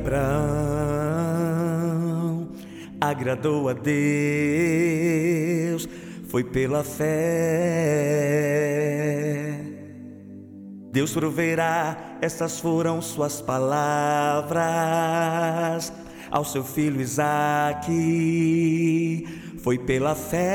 Abraão agradou a Deus, foi pela fé. Deus proverá, essas foram suas palavras ao seu filho Isaque, foi pela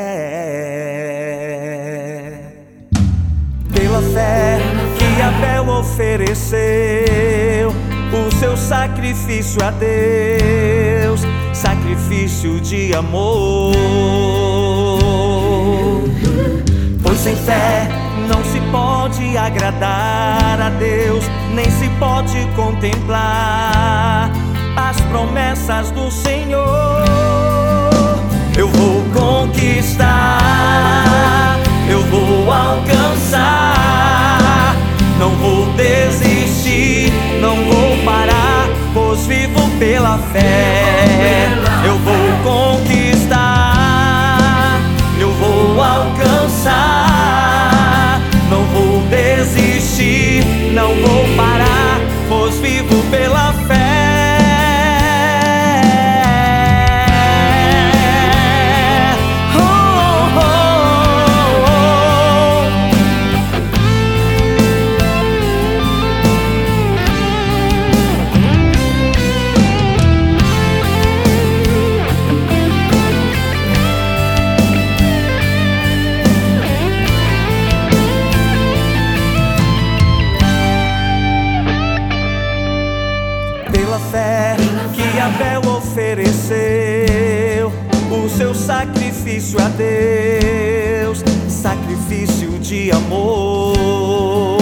fé. Pela fé que Abel ofereceu o seu sacrifício a Deus, sacrifício de amor. Pois sem fé não se pode agradar a Deus, nem se pode contemplar as promessas do Senhor. Eu vou conquistar, eu vou alcançar, não vou desistir, não vou parar, pois vivo pela fé. Eu vou conquistar, eu vou alcançar, não vou desistir, não vou parar, pois vivo pela fé. Pela fé que Abel ofereceu o seu sacrifício a Deus, sacrifício de amor.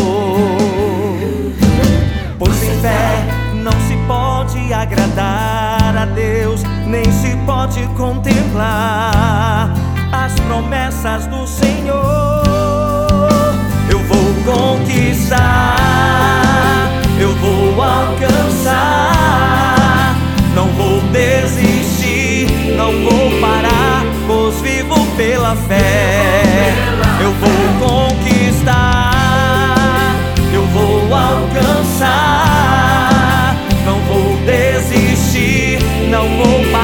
Pois sem fé não se pode agradar a Deus, nem se pode contemplar as promessas do Senhor. Eu vou conquistar, eu vou alcançar, não vou desistir, não vou parar, pois vivo pela fé. Eu vou conquistar, eu vou alcançar, não vou desistir, não vou parar.